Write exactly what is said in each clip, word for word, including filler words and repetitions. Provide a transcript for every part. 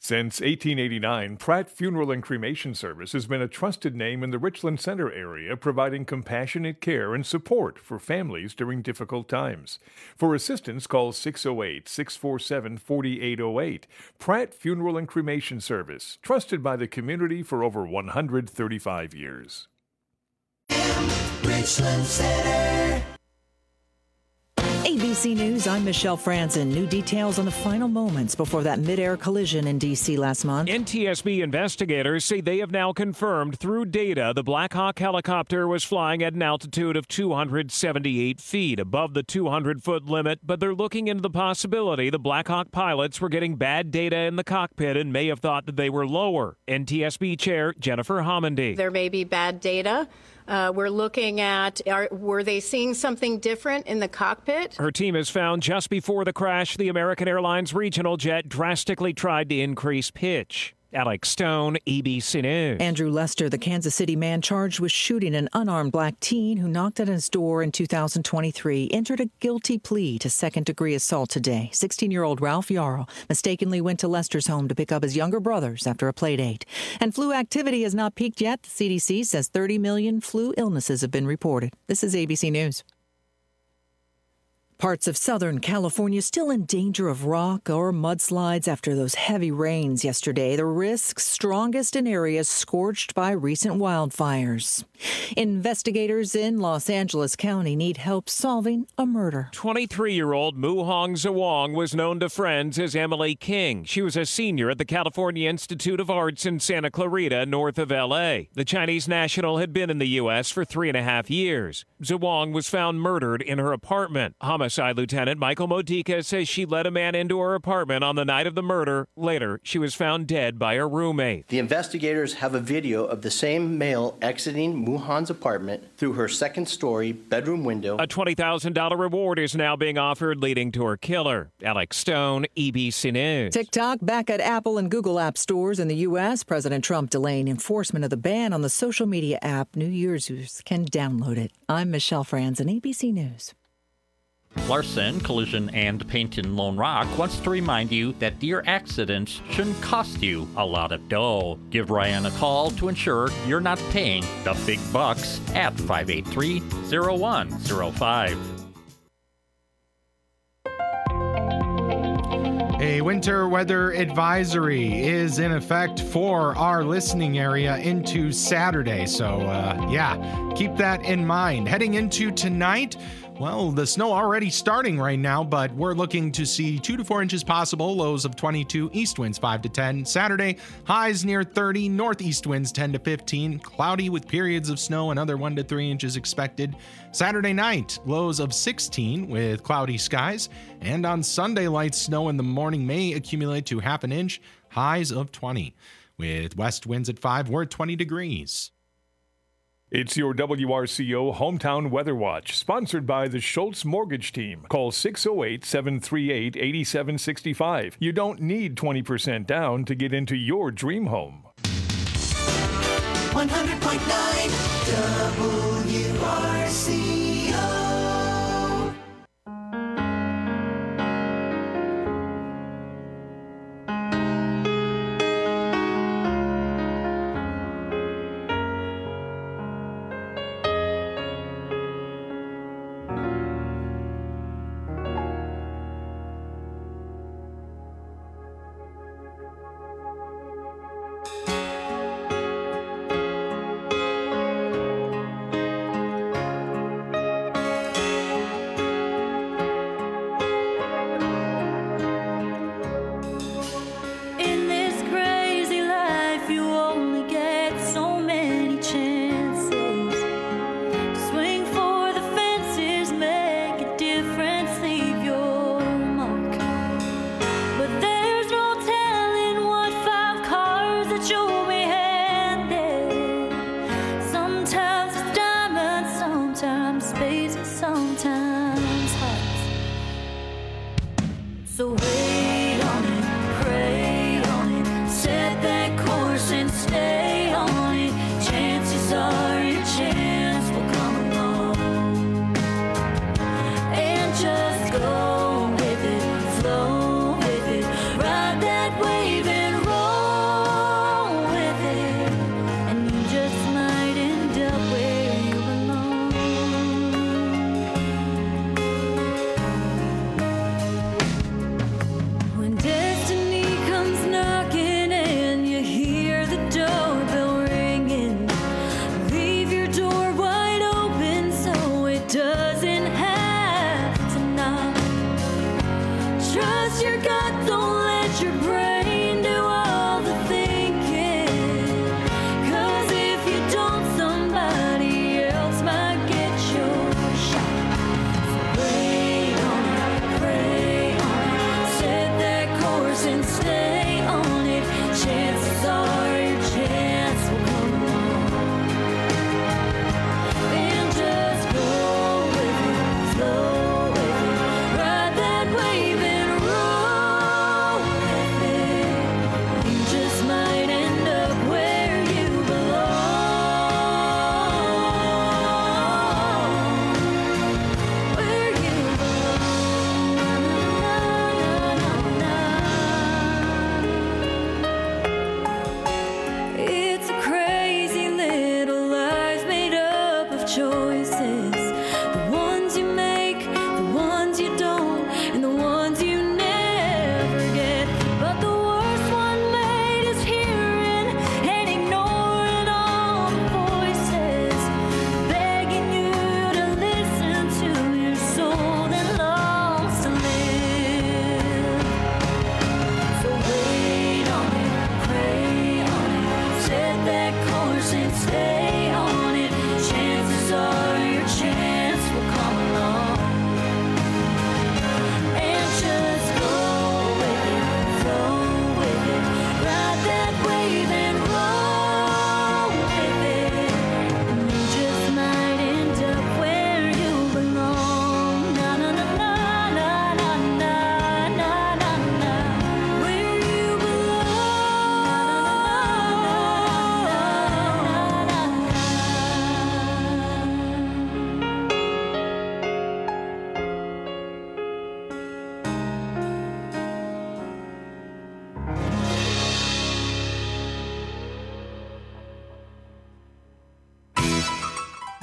Since eighteen eighty-nine, Pratt Funeral and Cremation Service has been a trusted name in the Richland Center area, providing compassionate care and support for families during difficult times. For assistance, call six oh eight, six four seven, four eight oh eight. Pratt Funeral and Cremation Service, trusted by the community for over one hundred thirty-five years. Richland Center. A B C News, I'm Michelle Franzen. New details on the final moments before that mid-air collision in D C last month. N T S B investigators say they have now confirmed through data the Black Hawk helicopter was flying at an altitude of two hundred seventy-eight feet above the two hundred foot limit, but they're looking into the possibility the Black Hawk pilots were getting bad data in the cockpit and may have thought that they were lower. N T S B Chair Jennifer Homendy. There may be bad data. Uh, we're looking at, are, were they seeing something different in the cockpit? Her team has found just before the crash, the American Airlines regional jet drastically tried to increase pitch. Alex Stone, A B C News. Andrew Lester, the Kansas City man charged with shooting an unarmed black teen who knocked at his door in two thousand twenty-three, entered a guilty plea to second-degree assault today. sixteen-year-old Ralph Yarl mistakenly went to Lester's home to pick up his younger brothers after a play date. And flu activity has not peaked yet. The C D C says thirty million flu illnesses have been reported. This is A B C News. Parts of Southern California still in danger of rock or mudslides after those heavy rains yesterday. The risks strongest in areas scorched by recent wildfires. Investigators in Los Angeles County need help solving a murder. twenty-three-year-old Mu Hong Zawang was known to friends as Emily King. She was a senior at the California Institute of Arts in Santa Clarita, north of L A. The Chinese national had been in the U S for three and a half years. Zawang was found murdered in her apartment. Homicide Lieutenant Michael Modica says she let a man into her apartment on the night of the murder. Later, she was found dead by her roommate. The investigators have a video of the same male exiting Mu Han's apartment through her second-story bedroom window. A twenty thousand dollars reward is now being offered, leading to her killer. Alex Stone, A B C News. TikTok back at Apple and Google app stores in the U S. President Trump delaying enforcement of the ban on the social media app. New users can download it. I'm Michelle Franzen, A B C News. Larson Collision and Paint in Lone Rock wants to remind you that deer accidents shouldn't cost you a lot of dough. Give Ryan a call to ensure you're not paying the big bucks at five eight three, zero one zero five. A winter weather advisory is in effect for our listening area into Saturday. So, uh, yeah, keep that in mind. Heading into tonight, well, the snow already starting right now, but we're looking to see two to four inches possible, lows of twenty-two, east winds five to ten. Saturday, highs near thirty, northeast winds ten to fifteen, cloudy with periods of snow, another one to three inches expected. Saturday night, lows of sixteen with cloudy skies, and on Sunday, light snow in the morning may accumulate to half an inch, highs of twenty. With west winds at five, we're at twenty degrees. It's your W R C O Hometown Weather Watch, sponsored by the Schultz Mortgage Team. Call six oh eight, seven three eight, eight seven six five. You don't need twenty percent down to get into your dream home. one hundred point nine W R C O.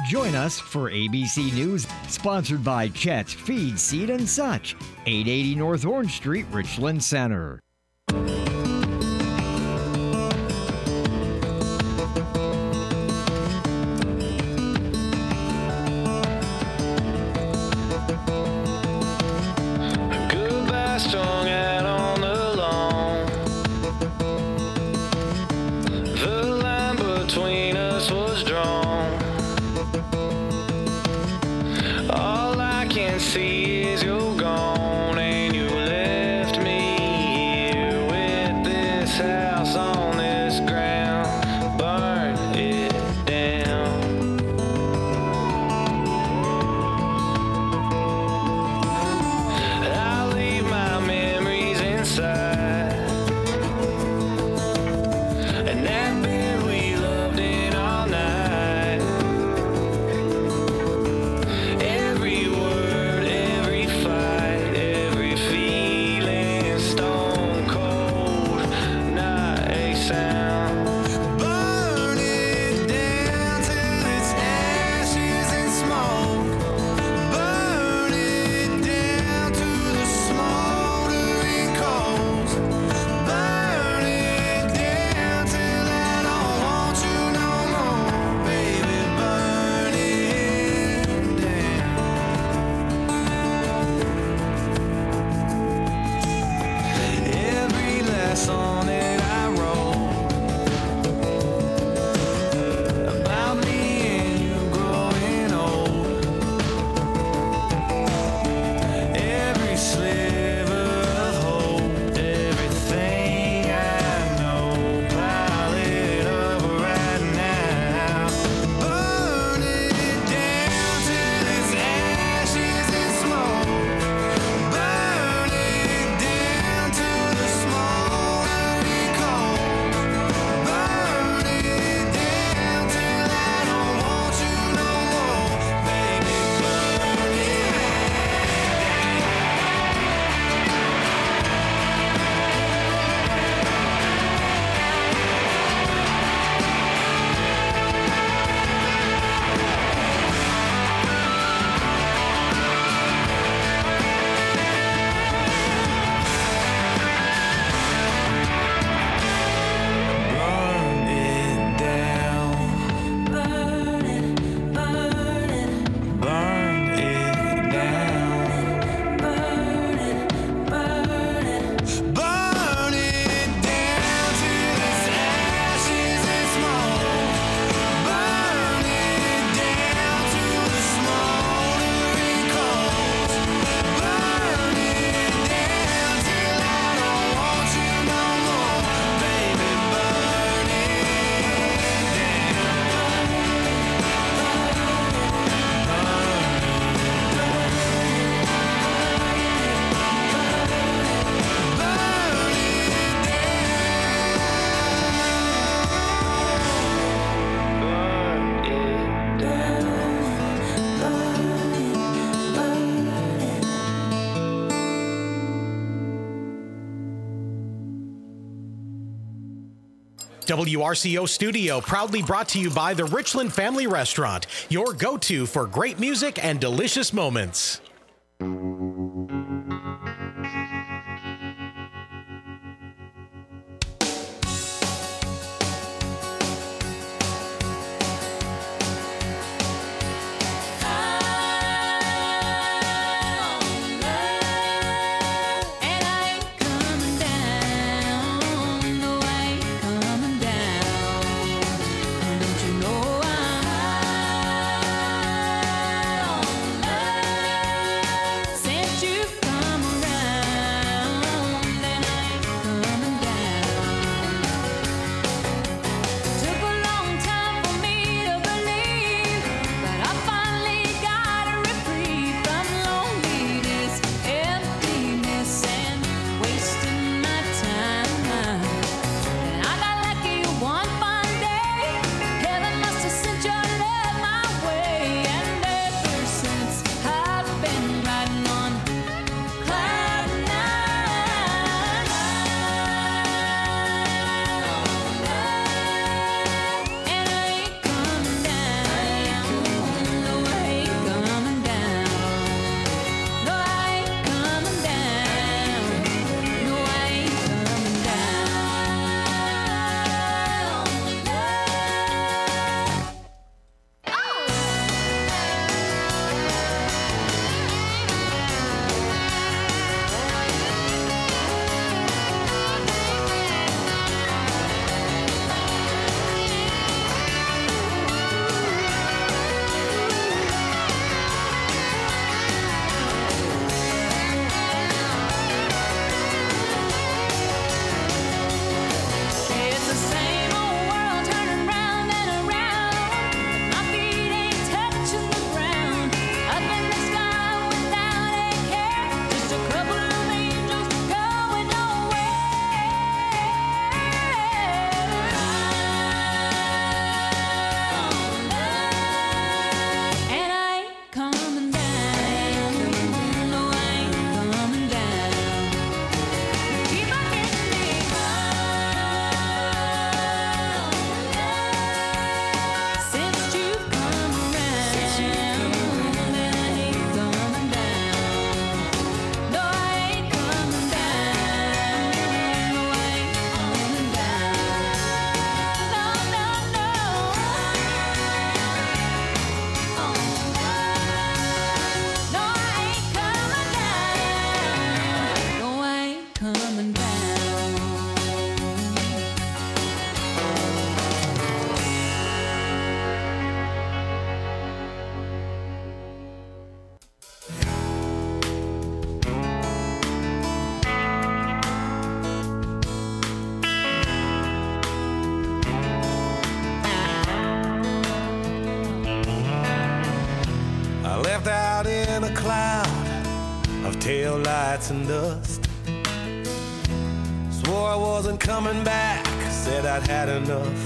Join us for A B C News, sponsored by Chet's Feed, Seed and Such, eight eighty North Orange Street, Richland Center. Goodbye strung out on the lawn. The line between us was drawn. All I can see is you're gone, and you left me here with this house on this ground. Burn it down. I leave my memories inside, and that bed we loved in all night. Every word, every fight, every feeling, stone cold, not a sound. Burn it down till it's ashes and smoke. Burn it down to the smoldering coals. Burn it down till I don't want you no more, baby. Burn it down. Every last song that I wrote about me and you growing old. Every sliver of hope, everything I know, pile it up right now. Burn it down till it's ashes and smoke. Burn it down to the smoldering coals. Burn it down till I don't want you no more, baby. Burn it Burn it down. Burn it, burn it. Burn it down. Burn it, burn it. Burn it down till it's ashes and smoke. Burn it down to the smoldering coals. Burn it down till I don't want you no more, baby. Burn it down. Burn it down. Burn it W R C O Studio, proudly brought to you by the Richland Family Restaurant, your go-to for great music and delicious moments. And I ain't coming down, no, I ain't coming down. Don't you know I'm high on love? in a cloud of taillights and dust. Swore I wasn't coming back, said I'd had enough.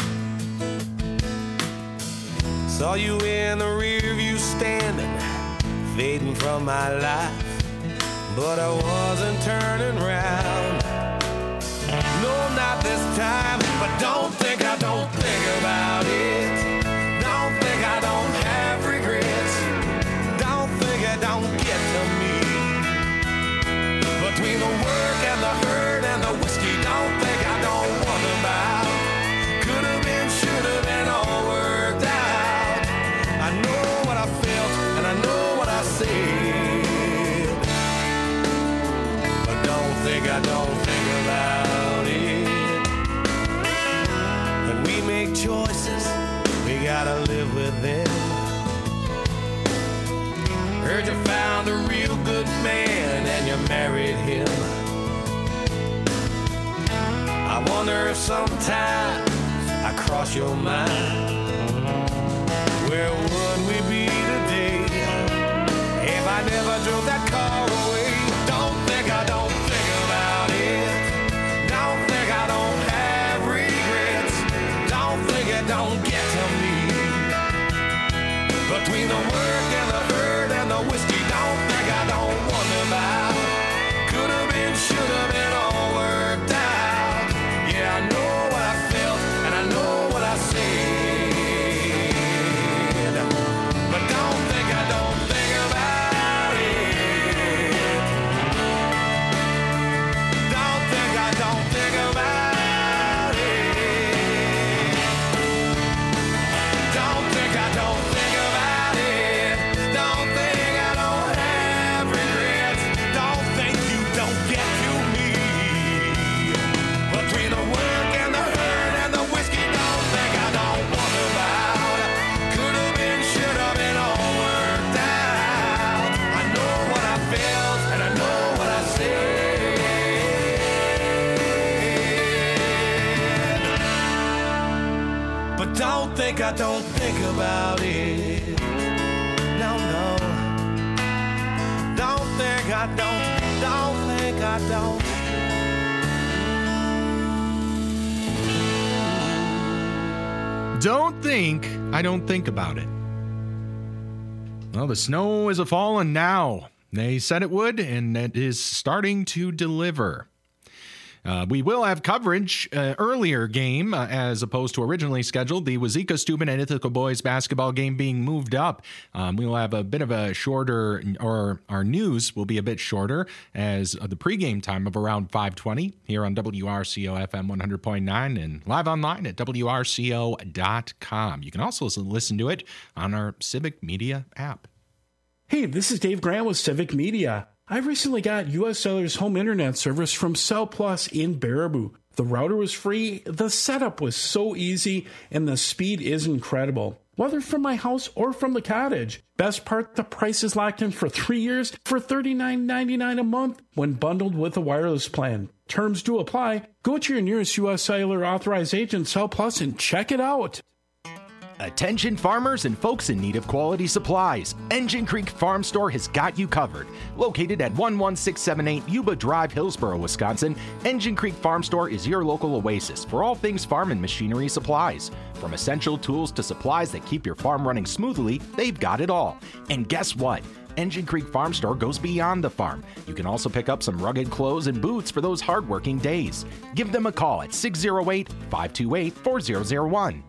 Saw you in the rear view standing, fading from my life, but I wasn't turning round. No, not this time, but don't think I don't think about it. Don't think I don't have regrets. Don't think I don't get to me. Between the work and the hurt and the whiskey, don't think I don't wonder about. Could have been, should have been, all worked out. I know what I felt and I know what I said, but don't think I don't think about it. When we make choices, we gotta live with them. Heard you found a real good man and you married him. I wonder if sometimes I cross your mind. Where would we be today if I never drove that car away? Don't think I don't think about it. Don't think I don't have regrets. Don't think it don't get to me. Between the work and the hurt and the whiskey, don't think I don't wonder about. Could have been, should have been, all worked out. Yeah, I know what I felt and I know what I said, but don't think I don't think about it. Don't think I don't think about it. Don't think I don't think about it. Don't think I don't have regrets. Don't think you don't get to me. Between the work and the hurt and the whiskey, don't think I don't wonder about. Could have been, should have been, all worked out. I know what I felt and I know what I said, but don't think I don't think about it. No, no. Don't think I don't. Don't think I don't. Don't think I don't think about it. Well, the snow is a falling now. They said it would, and it is starting to deliver. Uh, we will have coverage uh, earlier game uh, as opposed to originally scheduled. The Wazeeka Steuben and Ithaca boys basketball game being moved up. Um, we'll have a bit of a shorter, or our news will be a bit shorter as uh, the pregame time of around five twenty here on W R C O F M one hundred point nine and live online at W R C O dot com. You can also listen to it on our Civic Media app. Hey, this is Dave Grant with Civic Media. I recently got U S Cellular's home internet service from Cell Plus in Baraboo. The router was free, the setup was so easy, and the speed is incredible. Whether from my house or from the cottage. Best part, the price is locked in for three years for thirty-nine ninety-nine a month when bundled with a wireless plan. Terms do apply. Go to your nearest U S Cellular authorized agent, Cell Plus, and check it out. Attention farmers and folks in need of quality supplies. Engine Creek Farm Store has got you covered. Located at one one six seven eight Yuba Drive, Hillsboro, Wisconsin, Engine Creek Farm Store is your local oasis for all things farm and machinery supplies. From essential tools to supplies that keep your farm running smoothly, they've got it all. And guess what? Engine Creek Farm Store goes beyond the farm. You can also pick up some rugged clothes and boots for those hardworking days. Give them a call at six oh eight, five two eight, four zero zero one.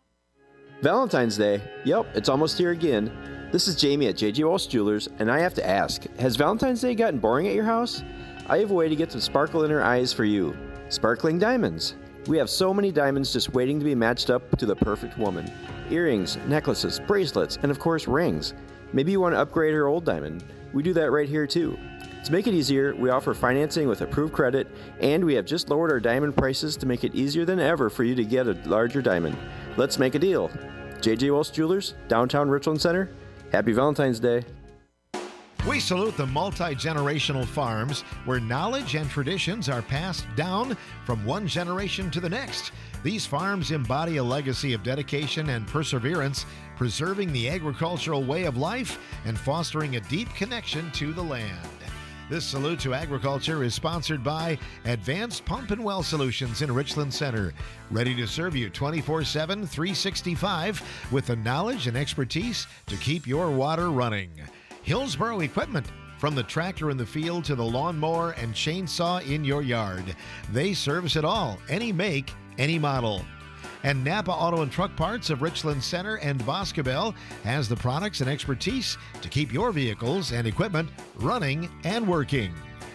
Valentine's Day. Yep, it's almost here again. This is Jamie at J J Walsh Jewelers, and I have to ask, has Valentine's Day gotten boring at your house? I have a way to get some sparkle in her eyes for you. Sparkling diamonds. We have so many diamonds just waiting to be matched up to the perfect woman. Earrings, necklaces, bracelets, and of course rings. Maybe you want to upgrade her old diamond. We do that right here too. To make it easier, we offer financing with approved credit, and we have just lowered our diamond prices to make it easier than ever for you to get a larger diamond. Let's make a deal. J J Walsh Jewelers, downtown Richland Center. Happy Valentine's Day. We salute the multi-generational farms where knowledge and traditions are passed down from one generation to the next. These farms embody a legacy of dedication and perseverance, preserving the agricultural way of life and fostering a deep connection to the land. This Salute to Agriculture is sponsored by Advanced Pump and Well Solutions in Richland Center, ready to serve you twenty-four seven, three sixty-five with the knowledge and expertise to keep your water running. Hillsboro Equipment, from the tractor in the field to the lawnmower and chainsaw in your yard. They service it all, any make, any model. And Napa Auto and Truck Parts of Richland Center and Boscobel has the products and expertise to keep your vehicles and equipment running and working.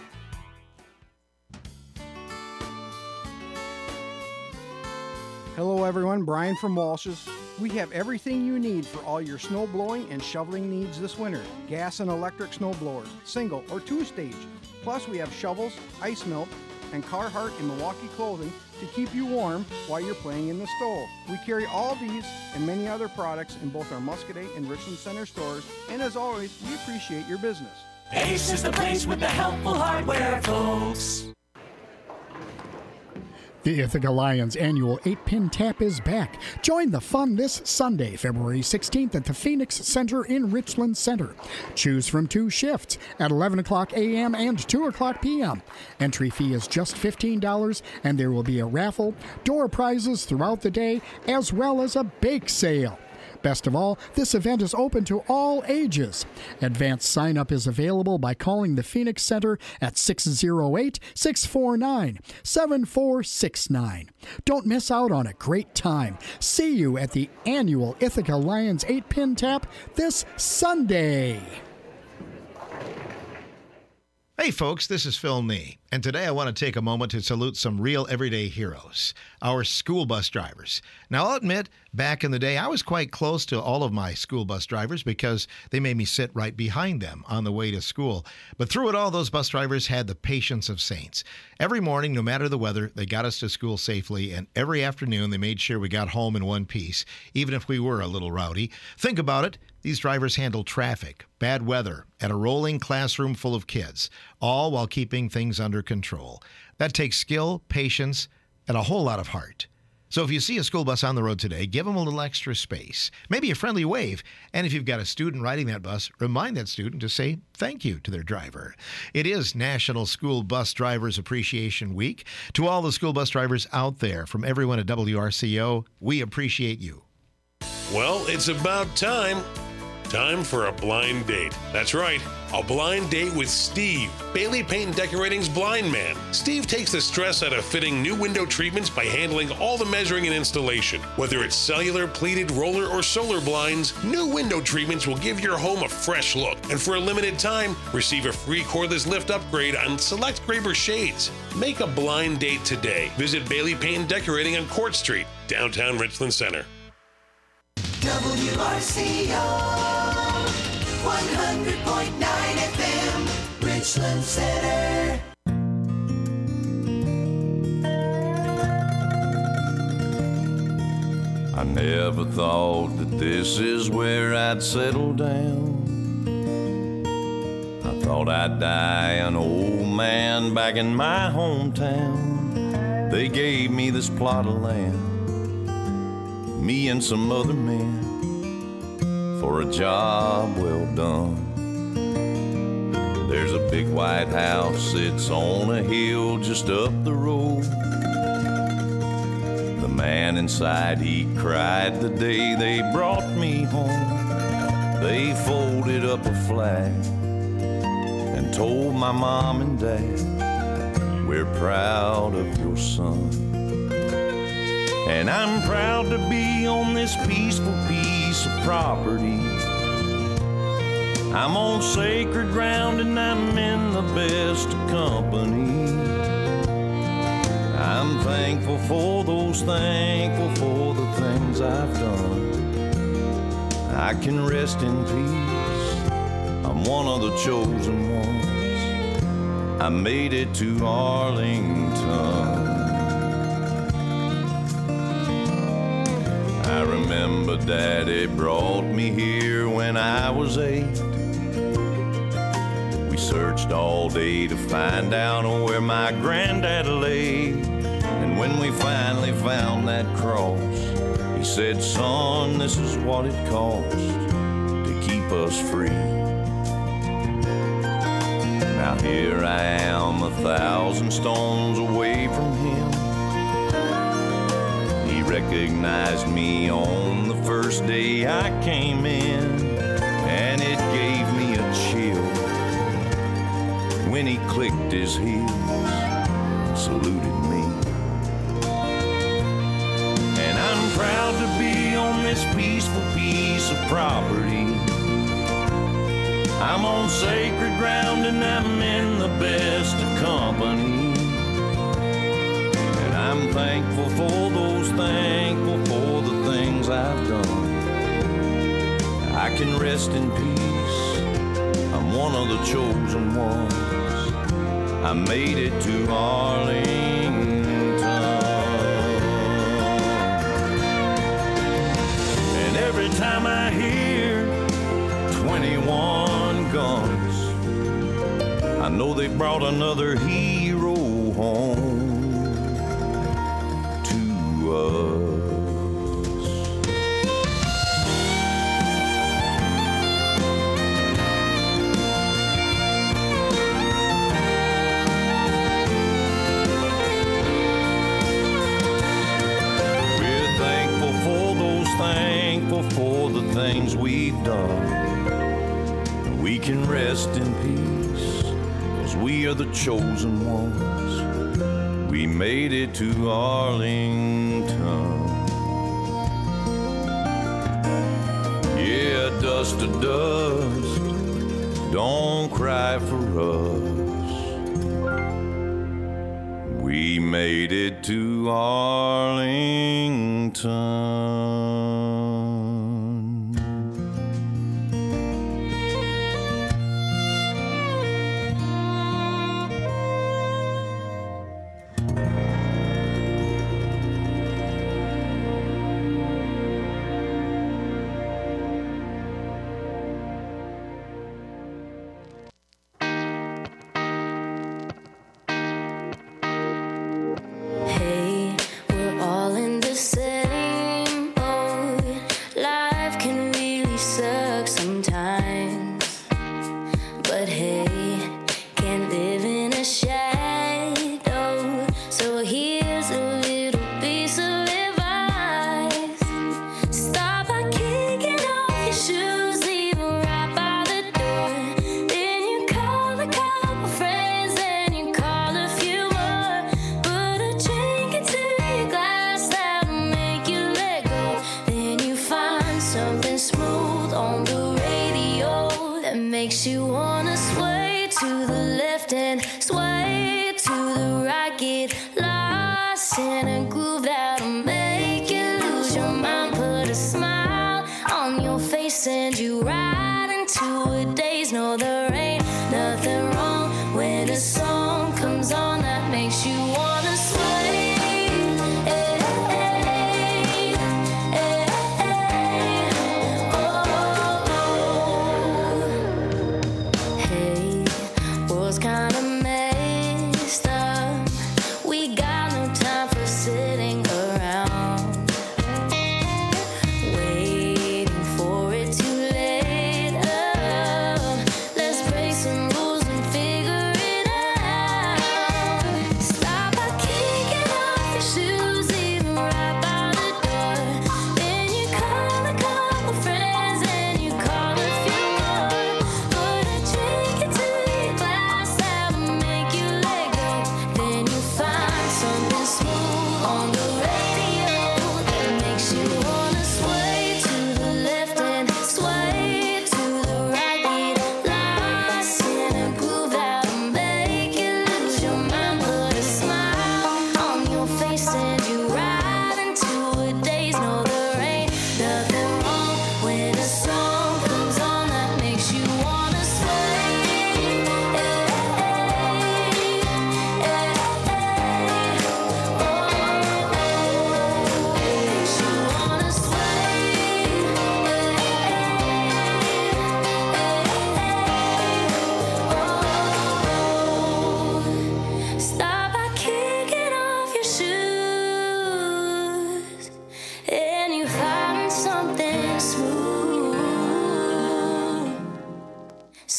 Hello everyone, Brian from Walsh's. We have everything you need for all your snow blowing and shoveling needs this winter. Gas and electric snow blowers, single or two-stage. Plus we have shovels, ice melt, and Carhartt and Milwaukee clothing to keep you warm while you're playing in the snow. We carry all these and many other products in both our Muscadet and Richland Center stores, and as always, we appreciate your business. Ace is the place with the helpful hardware, folks. The Ithaca Lions annual eight-pin tap is back. Join the fun this Sunday, February sixteenth at the Phoenix Center in Richland Center. Choose from two shifts at eleven o'clock a.m. and two o'clock p.m. Entry fee is just fifteen dollars, and there will be a raffle, door prizes throughout the day, as well as a bake sale. Best of all, this event is open to all ages. Advanced sign-up is available by calling the Phoenix Center at six oh eight, six four nine, seven four six nine. Don't miss out on a great time. See you at the annual Ithaca Lions eight-pin tap this Sunday. Hey folks, this is Phil Nee, and today I want to take a moment to salute some real everyday heroes, our school bus drivers. Now I'll admit, back in the day I was quite close to all of my school bus drivers because they made me sit right behind them on the way to school. But through it all, those bus drivers had the patience of saints. Every morning, no matter the weather, they got us to school safely, and every afternoon they made sure we got home in one piece, even if we were a little rowdy. Think about it. These drivers handle traffic, bad weather, and a rolling classroom full of kids, all while keeping things under control. That takes skill, patience, and a whole lot of heart. So if you see a school bus on the road today, give them a little extra space, maybe a friendly wave. And if you've got a student riding that bus, remind that student to say thank you to their driver. It is National School Bus Drivers Appreciation Week. To all the school bus drivers out there, from everyone at W R C O, we appreciate you. Well, it's about time. Time for a blind date. That's right, a blind date with Steve, Bailey Paint and Decorating's blind man. Steve takes the stress out of fitting new window treatments by handling all the measuring and installation. Whether it's cellular, pleated, roller, or solar blinds, new window treatments will give your home a fresh look. And for a limited time, receive a free cordless lift upgrade on select Graber shades. Make a blind date today. Visit Bailey Paint and Decorating on Court Street, downtown Richland Center. W R C O, one hundred point nine F M, Richland Center. I never thought that this is where I'd settle down. I thought I'd die an old man back in my hometown. They gave me this plot of land, me and some other men, for a job well done. There's a big white house, it's on a hill just up the road. The man inside, he cried the day they brought me home. They folded up a flag and told my mom and dad, we're proud of your son. And I'm proud to be on this peaceful piece of property. I'm on sacred ground and I'm in the best of company. I'm thankful for those, thankful for the things I've done. I can rest in peace, I'm one of the chosen ones. I made it to Arlington. I remember Daddy brought me here when I was eight. searched all day to find out where my granddad lay. And when we finally found that cross, he said, son, this is what it costs to keep us free. Now here I am, a thousand stones away from him. He recognized me on the first day I came in, and it gave me a chill when he clicked his heels and saluted me. And I'm proud to be on this peaceful piece of property. I'm on sacred ground and I'm in the best of company. And I'm thankful for those, thankful for the things I've done. I can rest in peace, I'm one of the chosen ones. I made it to Arlington. And every time I hear twenty-one guns, I know they brought another hero home to us. Thankful for the things we've done. We can rest in peace, 'cause we are the chosen ones. We made it to Arlington. Yeah, dust to dust, don't cry for us. We made it to Arlington. Hey, we're all in the same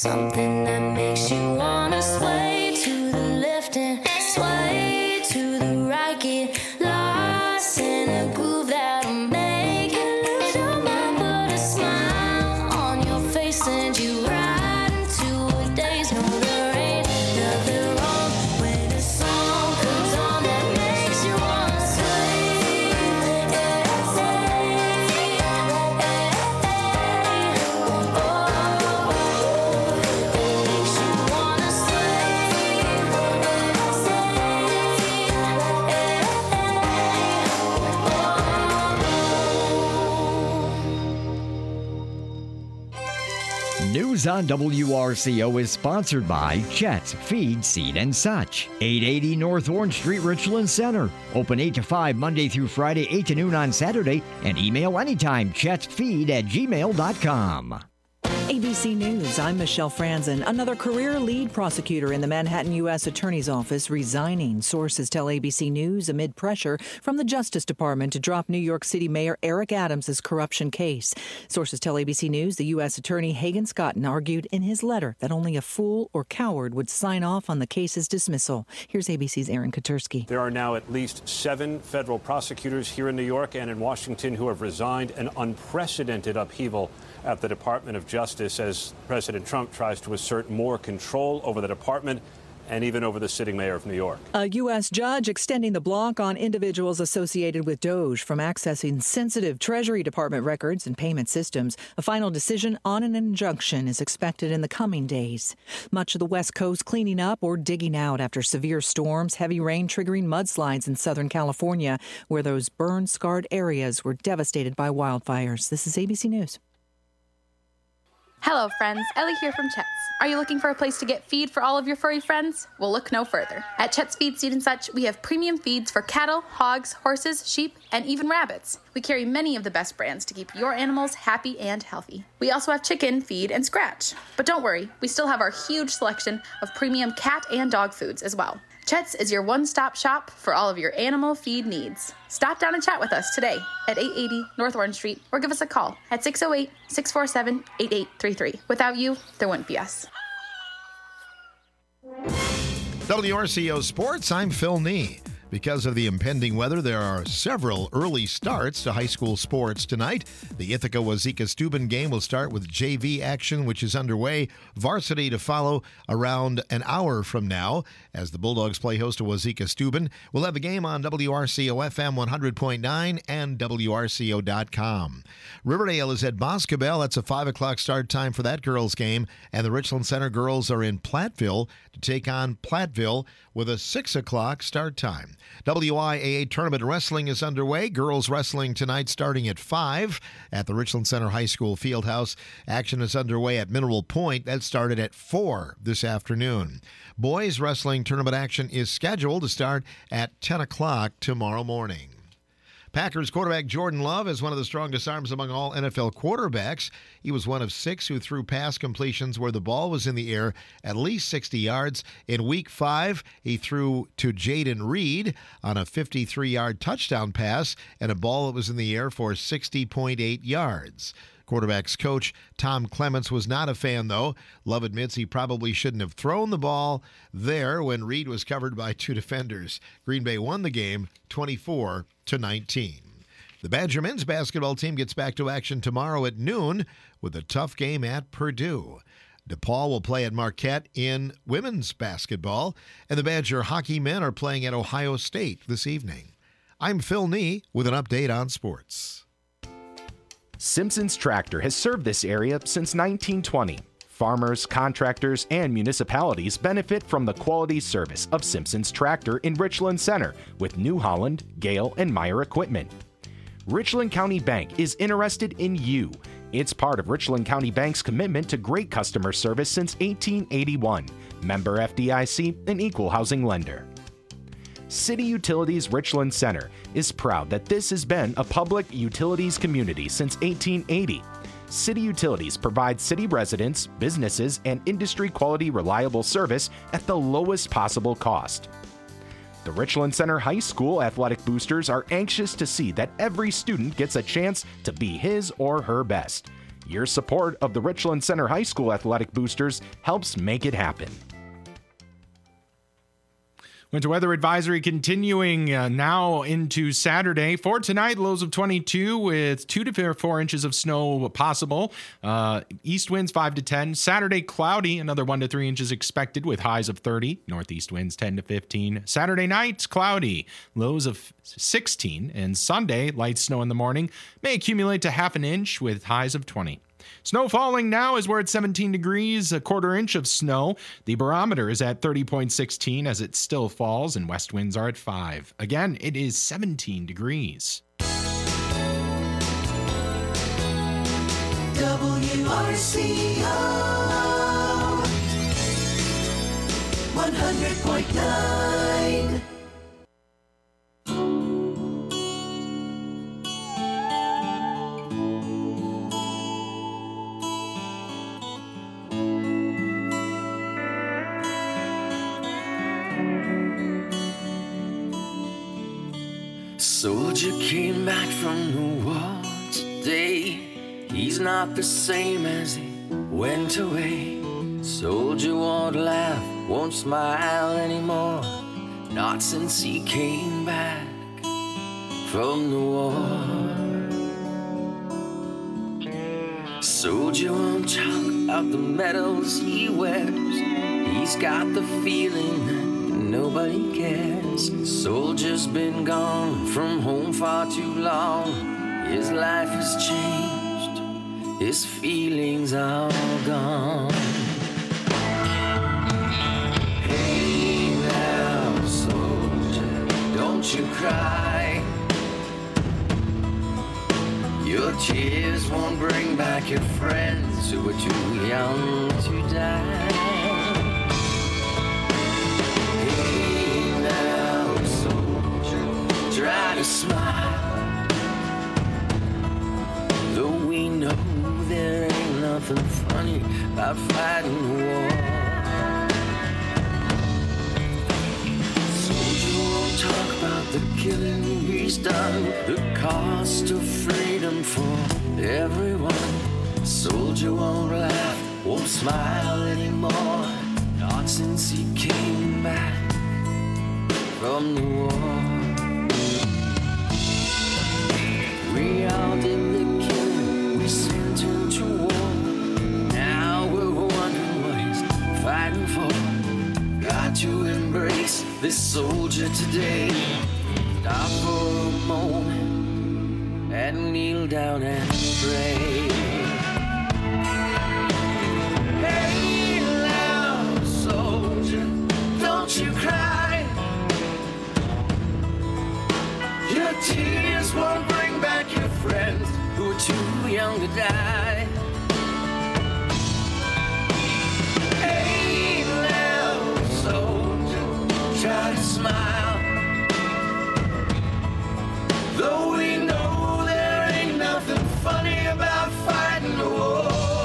Something that makes you wanna sway to the left and sway to the right. Get lost in a groove that'll make you lose your mind. Put a smile on your face, send you right into a daze. No, there ain't nothing wrong when a song comes on that makes you wanna sway. Yeah, sway. News on W R C O is sponsored by Chet's Feed, Seed, and Such. eight eighty North Orange Street, Richland Center. Open eight to five Monday through Friday, eight to noon on Saturday. And email anytime, chetsfeed at gmail dot com. A B C News, I'm Michelle Franzen. Another career lead prosecutor in the Manhattan U S Attorney's Office resigning. Sources tell A B C News amid pressure from the Justice Department to drop New York City Mayor Eric Adams' corruption case. Sources tell A B C News the U S Attorney Hagen Scotton argued in his letter that only a fool or coward would sign off on the case's dismissal. Here's A B C's Aaron Katursky. There are now at least seven federal prosecutors here in New York and in Washington who have resigned, an unprecedented upheaval at the Department of Justice as President Trump tries to assert more control over the department and even over the sitting mayor of New York. A U S judge extending the block on individuals associated with Doge from accessing sensitive Treasury Department records and payment systems. A final decision on an injunction is expected in the coming days. Much of the West Coast cleaning up or digging out after severe storms, heavy rain triggering mudslides in Southern California, where those burn-scarred areas were devastated by wildfires. This is A B C News. Hello, friends. Ellie here from Chet's. Are you looking for a place to get feed for all of your furry friends? Well, look no further. At Chet's Feed, Seed, and Such, we have premium feeds for cattle, hogs, horses, sheep, and even rabbits. We carry many of the best brands to keep your animals happy and healthy. We also have chicken, feed, and scratch. But don't worry, we still have our huge selection of premium cat and dog foods as well. Chet's is your one-stop shop for all of your animal feed needs. Stop down and chat with us today at eight eighty North Orange Street or give us a call at six oh eight, six four seven, eight eight three three. Without you, there wouldn't be us. W R C O Sports, I'm Phil Nee. Because of the impending weather, there are several early starts to high school sports tonight. The Ithaca-Wazeeka Steuben game will start with J V action, which is underway. Varsity to follow around an hour from now as the Bulldogs play host to Wazeeka Steuben. We'll have the game on W R C O F M one hundred point nine and W R C O dot com. Riverdale is at Boscobel. That's a five o'clock start time for that girls' game. And the Richland Center girls are in Platteville to take on Platteville with a six o'clock start time. W I A A Tournament Wrestling is underway. Girls wrestling tonight starting at five at the Richland Center High School Fieldhouse. Action is underway at Mineral Point. That started at four this afternoon. Boys wrestling tournament action is scheduled to start at ten o'clock tomorrow morning. Packers quarterback Jordan Love is one of the strongest arms among all N F L quarterbacks. He was one of six who threw pass completions where the ball was in the air at least sixty yards. In week five, he threw to Jaden Reed on a fifty-three-yard touchdown pass and a ball that was in the air for sixty point eight yards. Quarterback's coach Tom Clements was not a fan, though. Love admits he probably shouldn't have thrown the ball there when Reed was covered by two defenders. Green Bay won the game twenty-four to nineteen. The Badger men's basketball team gets back to action tomorrow at noon with a tough game at Purdue. DePaul will play at Marquette in women's basketball, and the Badger hockey men are playing at Ohio State this evening. I'm Phil Nee with an update on sports. Simpson's Tractor has served this area since nineteen twenty. Farmers, contractors, and municipalities benefit from the quality service of Simpson's Tractor in Richland Center with New Holland, Gale, and Meyer equipment. Richland County Bank is interested in you. It's part of Richland County Bank's commitment to great customer service since eighteen eighty-one. Member F D I C, an equal housing lender. City Utilities Richland Center is proud that this has been a public utilities community since eighteen eighty. City Utilities provides city residents, businesses, and industry quality reliable service at the lowest possible cost. The Richland Center High School athletic boosters are anxious to see that every student gets a chance to be his or her best. Your support of the Richland Center High School Athletic Boosters helps make it happen. Winter weather advisory continuing uh, now into Saturday. For tonight, lows of twenty-two with two to four inches of snow possible. Uh, east winds five to ten. Saturday, cloudy, another one to three inches expected with highs of thirty. Northeast winds ten to fifteen. Saturday night, cloudy, lows of sixteen. And Sunday, light snow in the morning, may accumulate to half an inch with highs of twenty. Snow falling now as we're at seventeen degrees, a quarter inch of snow. The barometer is at thirty point one six as it still falls, and west winds are at five. Again, it is seventeen degrees. W R C O one hundred point nine. Soldier came back from the war today. He's not the same as he went away. Soldier won't laugh, won't smile anymore. Not since he came back from the war. Soldier won't talk about the medals he wears. He's got the feeling that nobody cares. Soldier's been gone from home far too long. His life has changed, his feelings are gone. Hey now, soldier, don't you cry. Your tears won't bring back your friends who were too young to die. Try to smile, though we know there ain't nothing funny about fighting the war. Soldier won't talk about the killing he's done, the cost of freedom for everyone. Soldier won't laugh, won't smile anymore, not since he came back from the war. We all did the killing, we sent him to war. Now we're wondering what he's fighting for. Got to embrace this soldier today. Stop for a moment and kneel down and pray. Hey now, soldier, don't you cry. Your tears won't bring back your friends who are too young to die. Hey now, soldier, try to smile. Though we know there ain't nothing funny about fighting the war.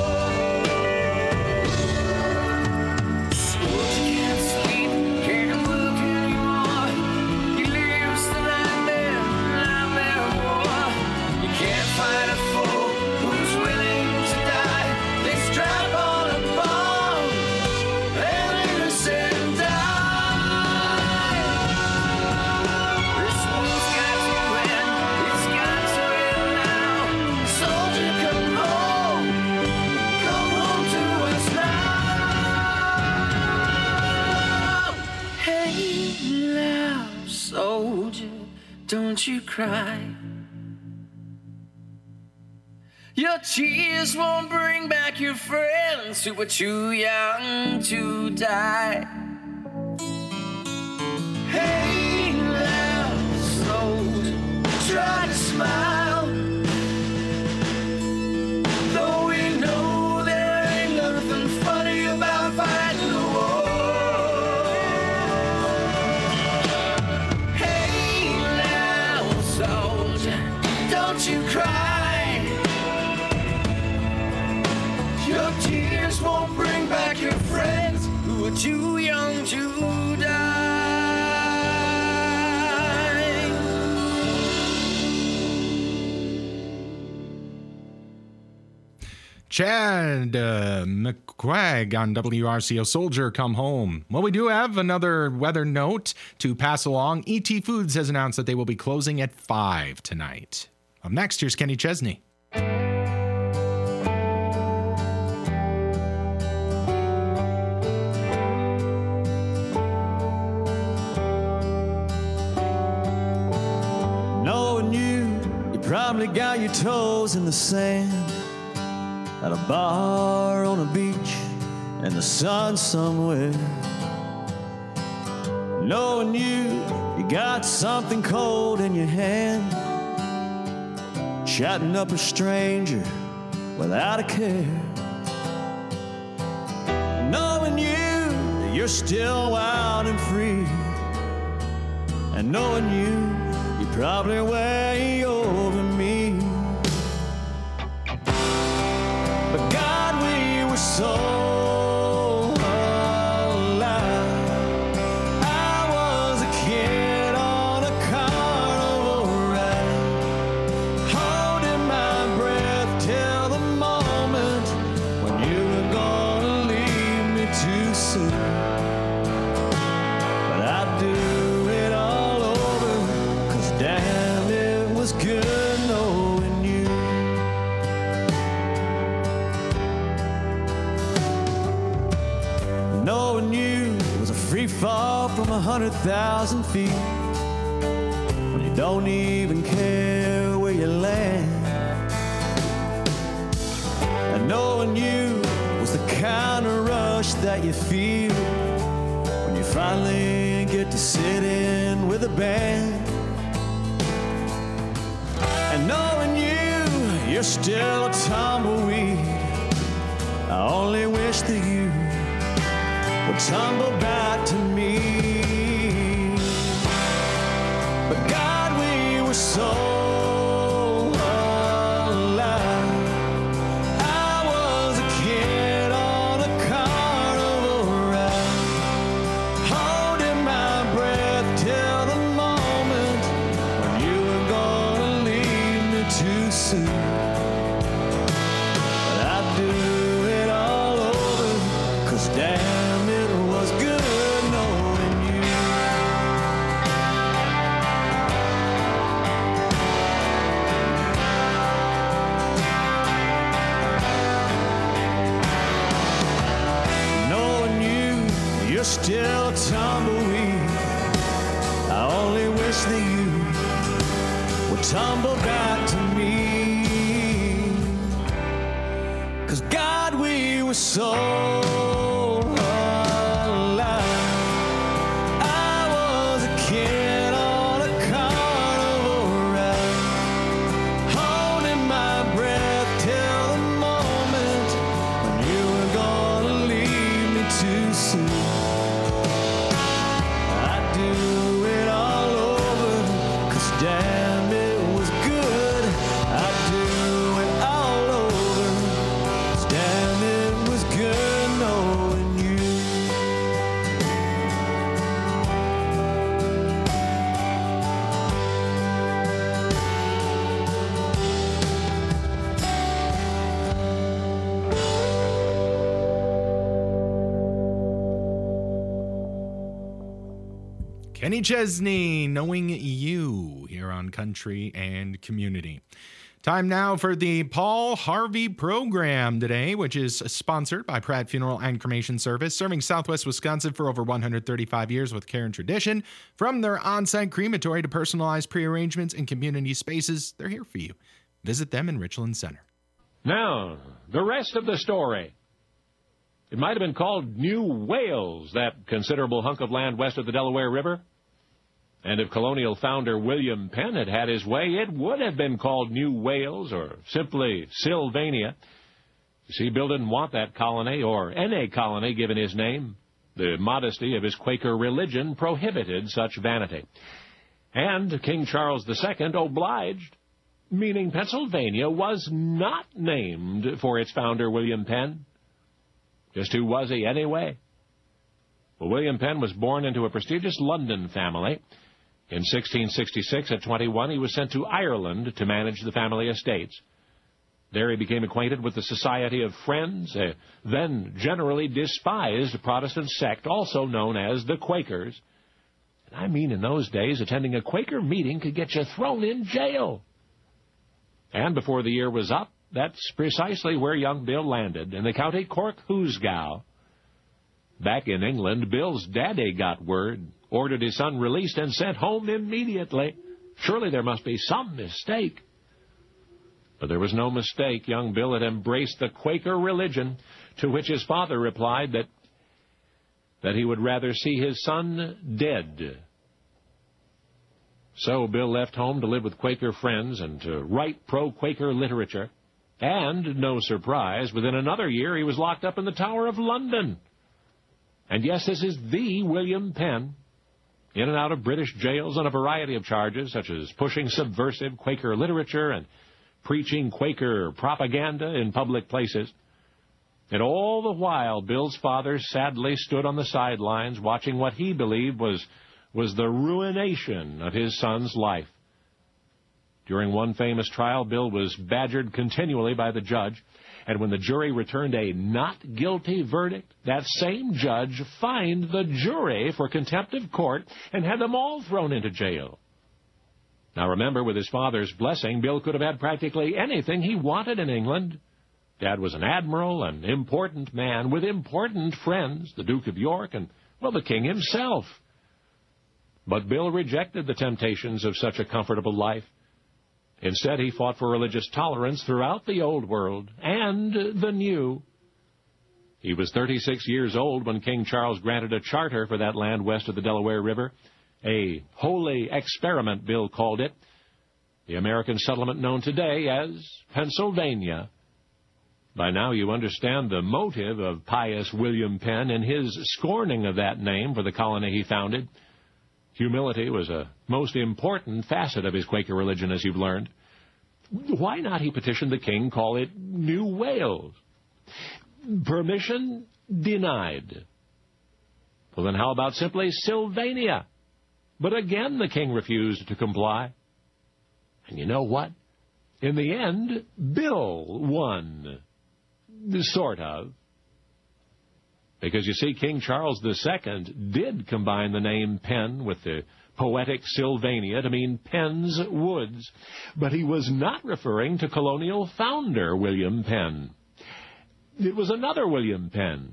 Soldier can't sleep, can't look anymore. He lives the nightmare, nightmare of war. You can't fight a foe who's willing to die. They strap on a bomb and innocent die. This war's got to end, it's got to end now. Soldier, come home, come home to us now. Hey now, soldier, don't you cry. Your tears won't bring back your friends who were too young to die. Hey now, soldier, try to smile. Though we know there ain't nothing funny about fighting the war. Hey now, soldier, don't you cry. Your tears won't bring back your friends who are too young to die. Chad uh, McQuagg on W R C O Soldier Come Home. Well, we do have another weather note to pass along. E T Foods has announced that they will be closing at five tonight. Up next, here's Kenny Chesney. Knowing you, you probably got your toes in the sand at a bar on a beach in the sun somewhere. Knowing you, you got something cold in your hand, chatting up a stranger without a care. Knowing you, that you're still wild and free, and knowing you, you're probably way over me. But God, we were so alive. I was a kid on a carnival ride, holding my breath till the moment when you were gonna leave me too soon. But I'd do it all over, 'cause damn, it was good knowing you. Knowing you was a free fall from a hundred thousand feet, when you don't even care where you land. And knowing you was the kind of rush that you feel when you finally get to sit in with a band. And knowing you, you're still a tumbleweed, I only wish that you would tumble back to me. But God, we were so alive. I was a kid on a carnival ride, holding my breath till the moment when you were gonna leave me too soon. But I'd do it all over, 'cause damn, it was good knowing you. Knowing you, you're still a tumbleweed, I only wish that you would tumble back to me. 'Cause God, we were so alive. I was a kid on a carnival ride, holding my breath till the moment when you were gonna leave me too soon. I'd do it all over, 'cause damn, it was good. I'd do it all over, 'cause damn, it was good knowing you. Kenny Chesney, Knowing You, here on Country and Community. Time now for the Paul Harvey program today, which is sponsored by Pratt Funeral and Cremation Service, serving Southwest Wisconsin for over one hundred thirty-five years with care and tradition. From their on-site crematory to personalized prearrangements and community spaces, they're here for you. Visit them in Richland Center. Now, the rest of the story. It might have been called New Wales, that considerable hunk of land west of the Delaware River. And if colonial founder William Penn had had his way, it would have been called New Wales or simply Sylvania. You see, Bill didn't want that colony or any colony given his name. The modesty of his Quaker religion prohibited such vanity. And King Charles the Second obliged, meaning Pennsylvania was not named for its founder William Penn. Just who was he anyway? Well, William Penn was born into a prestigious London family. In sixteen sixty-six, at twenty-one, he was sent to Ireland to manage the family estates. There he became acquainted with the Society of Friends, a then generally despised Protestant sect, also known as the Quakers. And I mean, in those days, attending a Quaker meeting could get you thrown in jail. And before the year was up, that's precisely where young Bill landed, in the County Cork Hoosgow. Back in England, Bill's daddy got word, ordered his son released, and sent home immediately. Surely there must be some mistake. But there was no mistake. Young Bill had embraced the Quaker religion, to which his father replied that, that he would rather see his son dead. So Bill left home to live with Quaker friends and to write pro-Quaker literature. And, no surprise, within another year he was locked up in the Tower of London. And yes, this is the William Penn, in and out of British jails on a variety of charges, such as pushing subversive Quaker literature and preaching Quaker propaganda in public places. And all the while, Bill's father sadly stood on the sidelines, watching what he believed was, was the ruination of his son's life. During one famous trial, Bill was badgered continually by the judge, and when the jury returned a not guilty verdict, that same judge fined the jury for contempt of court and had them all thrown into jail. Now remember, with his father's blessing, Bill could have had practically anything he wanted in England. Dad was an admiral, an important man with important friends, the Duke of York and, well, the king himself. But Bill rejected the temptations of such a comfortable life. Instead, he fought for religious tolerance throughout the Old World and the New. He was thirty-six years old when King Charles granted a charter for that land west of the Delaware River. A holy experiment, Bill called it. The American settlement known today as Pennsylvania. By now you understand the motive of pious William Penn in his scorning of that name for the colony he founded. Humility was a most important facet of his Quaker religion, as you've learned. Why not, he petitioned the king, call it New Wales? Permission denied. Well, then how about simply Sylvania? But again, the king refused to comply. And you know what? In the end, Bill won. Sort of. Because, you see, King Charles the Second did combine the name Penn with the poetic Sylvania to mean Penn's Woods. But he was not referring to colonial founder William Penn. It was another William Penn,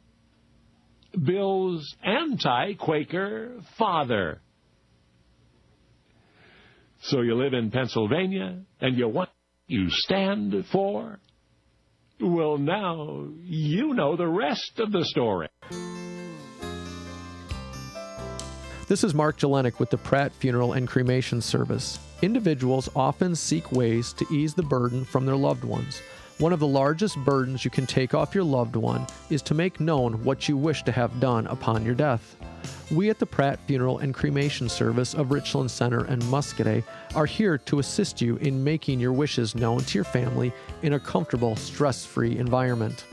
Bill's anti-Quaker father. So you live in Pennsylvania, and you what you stand for? Well, now you know the rest of the story. This is Mark Jelenic with the Pratt Funeral and Cremation Service. Individuals often seek ways to ease the burden from their loved ones. One of the largest burdens you can take off your loved one is to make known what you wish to have done upon your death. We at the Pratt Funeral and Cremation Service of Richland Center and Muscadet are here to assist you in making your wishes known to your family in a comfortable, stress-free environment.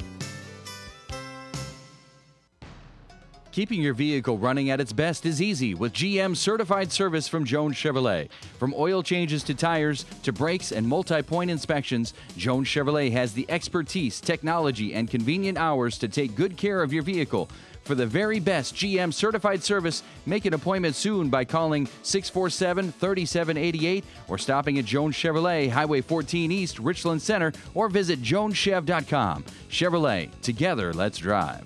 Keeping your vehicle running at its best is easy with G M certified service from Jones Chevrolet. From oil changes to tires to brakes and multi-point inspections, Jones Chevrolet has the expertise, technology, and convenient hours to take good care of your vehicle. For the very best G M certified service, make an appointment soon by calling six four seven, three seven eight eight or stopping at Jones Chevrolet, Highway fourteen East, Richland Center, or visit jones chev dot com. Chevrolet, together, let's drive.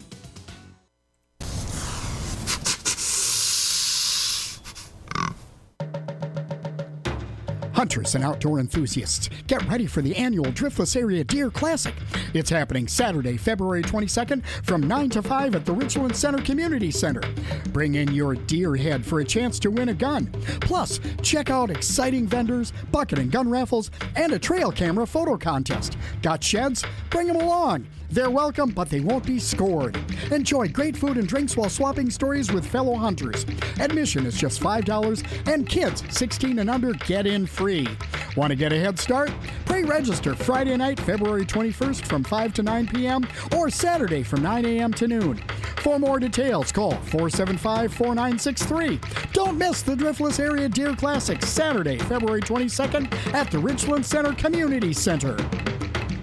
Hunters and outdoor enthusiasts, get ready for the annual Driftless Area Deer Classic. It's happening Saturday, February twenty-second from nine to five at the Richland Center Community Center. Bring in your deer head for a chance to win a gun. Plus, check out exciting vendors, bucket and gun raffles, and a trail camera photo contest. Got sheds? Bring them along. They're welcome, but they won't be scored. Enjoy great food and drinks while swapping stories with fellow hunters. Admission is just five dollars, and kids sixteen and under get in free. Want to get a head start? Pre-register Friday night, February twenty-first from five to nine p.m. or Saturday from nine a.m. to noon. For more details, call four seven five, four nine six three. Don't miss the Driftless Area Deer Classic, Saturday, February twenty-second at the Richland Center Community Center.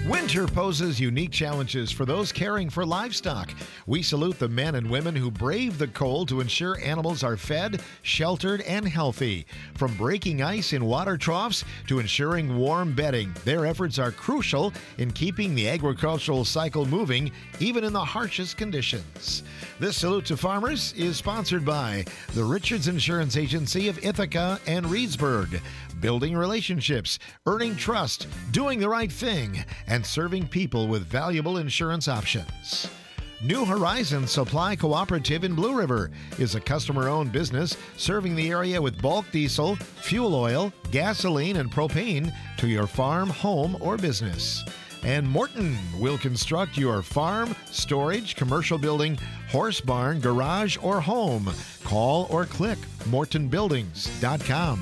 Winter poses unique challenges for those caring for livestock. We salute the men and women who brave the cold to ensure animals are fed, sheltered, and healthy. From breaking ice in water troughs to ensuring warm bedding, their efforts are crucial in keeping the agricultural cycle moving, even in the harshest conditions. This Salute to Farmers is sponsored by the Richards Insurance Agency of Ithaca and Reedsburg. Building relationships, earning trust, doing the right thing, and serving people with valuable insurance options. New Horizons Supply Cooperative in Blue River is a customer-owned business serving the area with bulk diesel, fuel oil, gasoline, and propane to your farm, home, or business. And Morton will construct your farm, storage, commercial building, horse barn, garage, or home. Call or click morton buildings dot com.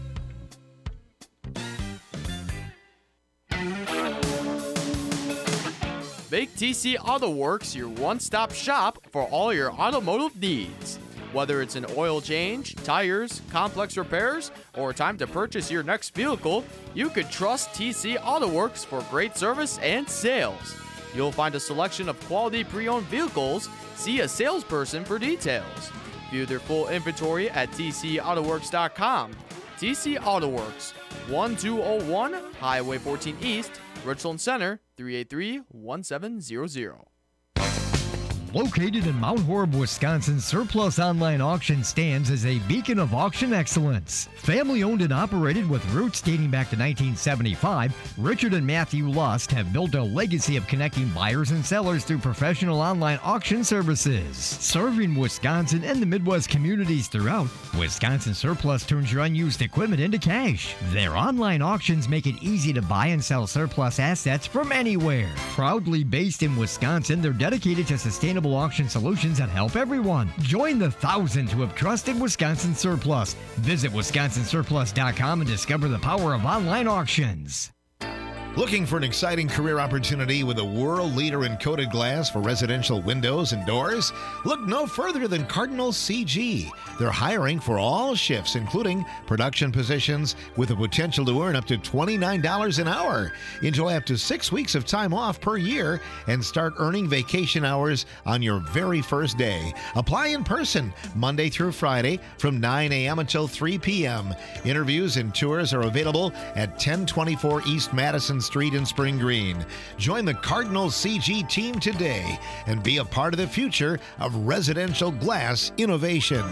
Make T C Auto Works your one-stop shop for all your automotive needs. Whether it's an oil change, tires, complex repairs, or time to purchase your next vehicle, you can trust T C Auto Works for great service and sales. You'll find a selection of quality pre-owned vehicles. See a salesperson for details. View their full inventory at T C auto works dot com. T C Auto Works, one two zero one Highway fourteen East, Richland Center, three eight three, one seven zero zero. Located in Mount Horeb, Wisconsin, Surplus Online Auction stands as a beacon of auction excellence. Family owned and operated with roots dating back to nineteen seventy-five, Richard and Matthew Lust have built a legacy of connecting buyers and sellers through professional online auction services. Serving Wisconsin and the Midwest communities throughout, Wisconsin Surplus turns your unused equipment into cash. Their online auctions make it easy to buy and sell surplus assets from anywhere. Proudly based in Wisconsin, they're dedicated to sustainable auction solutions that help everyone. Join the thousands who have trusted Wisconsin Surplus. Visit wisconsin surplus dot com and discover the power of online auctions. Looking for an exciting career opportunity with a world leader in coated glass for residential windows and doors? Look no further than Cardinal C G. They're hiring for all shifts, including production positions, with the potential to earn up to twenty-nine dollars an hour. Enjoy up to six weeks of time off per year and start earning vacation hours on your very first day. Apply in person Monday through Friday from nine a.m. until three p.m. Interviews and tours are available at ten twenty-four East Madison Street in Spring Green. Join the Cardinal C G team today and be a part of the future of residential glass innovation.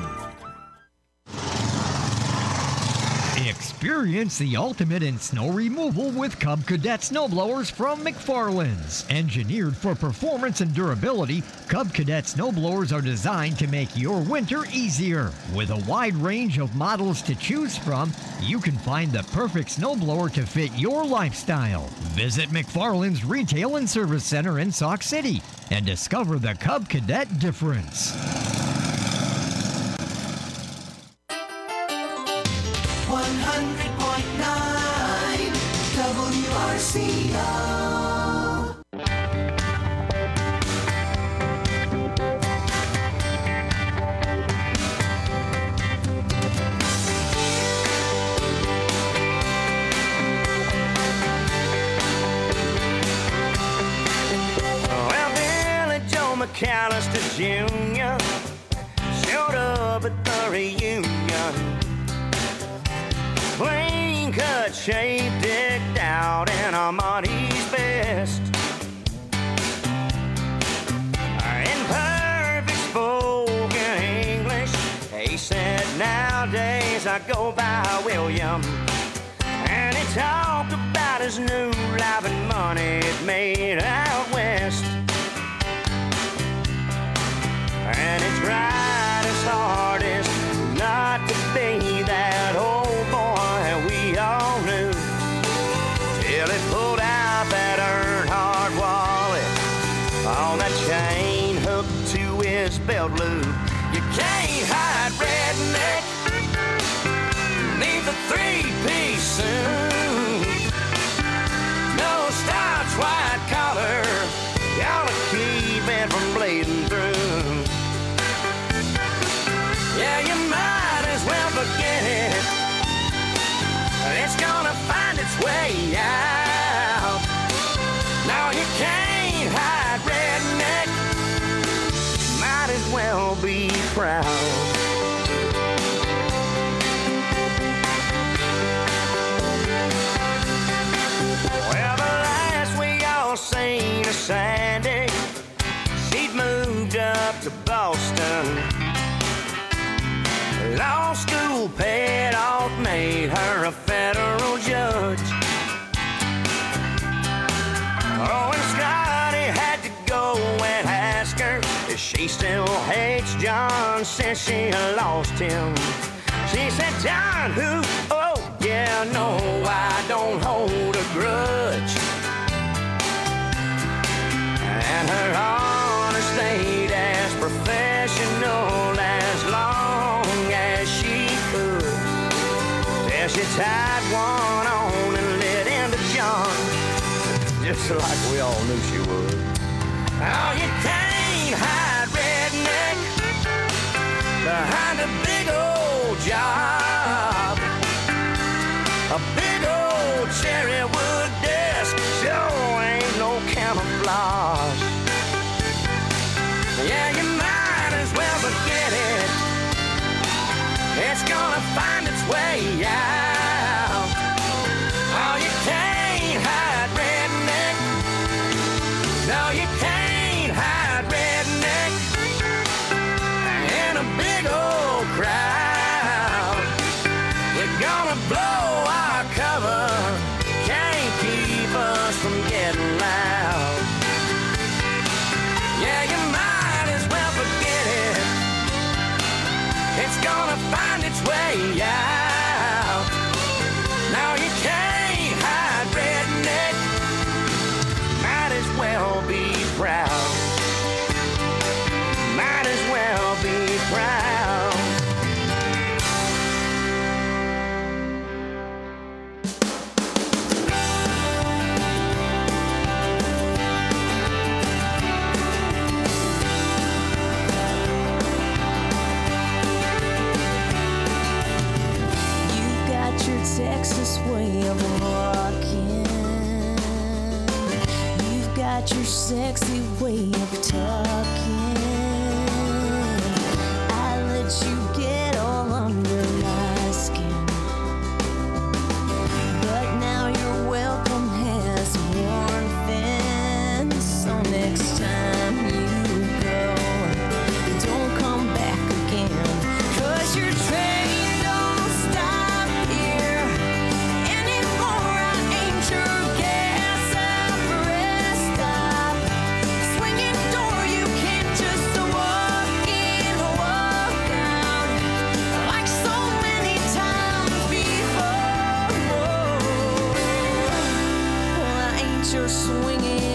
Experience the ultimate in snow removal with Cub Cadet snowblowers from McFarland's. Engineered for performance and durability, Cub Cadet snowblowers are designed to make your winter easier. With a wide range of models to choose from, you can find the perfect snowblower to fit your lifestyle. Visit McFarland's Retail and Service Center in Sauk City and discover the Cub Cadet difference. one hundred point nine W R C O. Well, Billy Joe McAllister Junior showed up at the reunion. Clean cut, shape decked out in Armani's best. In perfect spoken English, he said, nowadays I go by William. And he talked about his new life and money it made out west. And he tried his hardest not to be that old boy we all knew, till he pulled out that Earnhardt wallet on that chain hooked to his belt loop. You can't hide redneck neath a three-piece suit. No starch, white collar, gotta keep it from bleeding through. Yeah, you might as well forget it. It's gonna find its way out. proud. Well, the last we all seen of Sandy, she'd moved up to Boston. Law school paid off, made her a federal judge. Oh, and Scotty had to go and ask her if she still hates John since she lost him. She said, John, who? Oh, yeah, no, I don't hold a grudge. And her honor stayed as professional as long as she could. Till she tied one on and lit into John, just like we all knew she would. Oh, you can't hide redneck behind a big old job. A big old cherry wood desk sure ain't no camouflage. Yeah, you might as well forget it. It's gonna find its way out. Oh, you can't hide redneck. No, you can't hide redneck in a big old crowd. You're gonna blow our cover, can't keep us from getting loud. Yeah, you might as well forget it. It's gonna find its way out. Now you can't hide redneck, might as well be proud. Might as well be proud. You've got your Texas way of walking. You've got your sexy way of talking. I let you get all under my skin, but now your welcome has worn thin. So next time you go, don't come back again, 'cause your train don't stop here anymore. I ain't your gas up rest stop. Swinging door, you can't just walk in, walk out like so many times before. Well, I ain't your swinging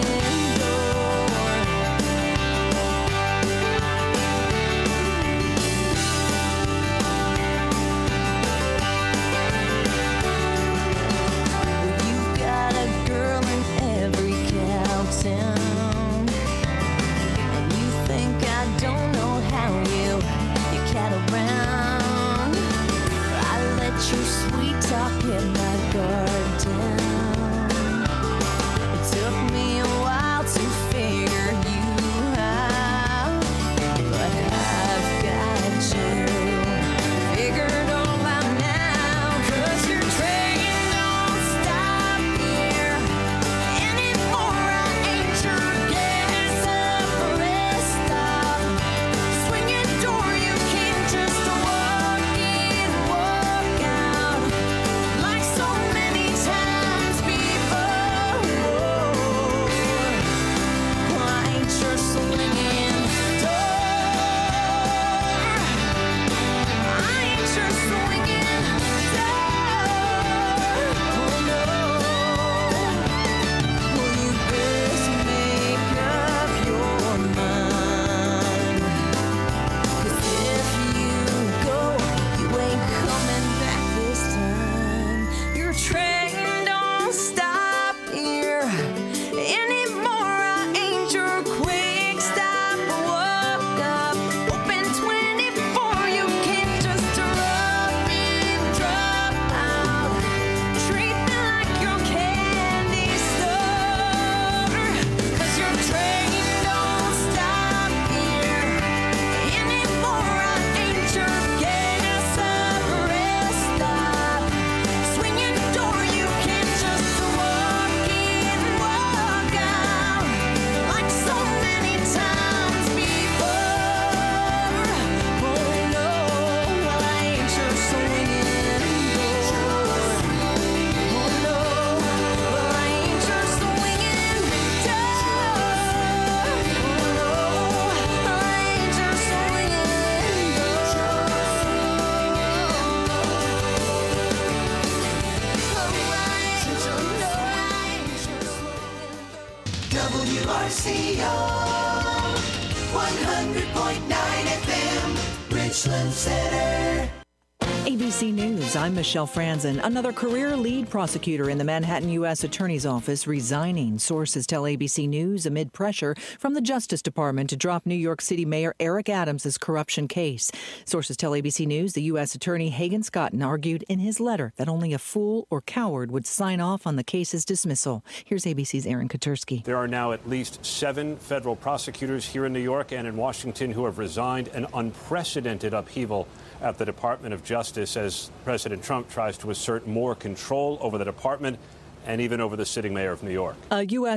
You've got a girl in every cow town, and you think I don't know how you you cat around. I let your sweet talk get my guard down. It took me a while to figure you out, but I've got you figured all out now. 'Cause your train don't stop here anymore. I ain't your gas up rest stop. Swinging door, you can't just walk in, walk out like so many times before. Well, I ain't your swinging door. I ain't your swinging door. Oh no. Well, you best make up your mind, 'cause if you go, you ain't coming back this time. Your train don't stop here anymore. I ain't your quick stop walk up. Open twenty-four, you can't just drop in, drop out. Treat me like your candy store, 'cause your train don't stop here anymore. I R C O, one hundred point nine F M, Richland Center. A B C News, I'm Michelle Franzen. Another career lead prosecutor in the Manhattan U S Attorney's Office resigning. Sources tell A B C News amid pressure from the Justice Department to drop New York City Mayor Eric Adams' corruption case. Sources tell A B C News the U S Attorney Hagen Scotton argued in his letter that only a fool or coward would sign off on the case's dismissal. Here's A B C's Aaron Katursky. There are now at least seven federal prosecutors here in New York and in Washington who have resigned, an unprecedented upheaval at the Department of Justice as President Trump tries to assert more control over the department and even over the sitting mayor of New York. A U S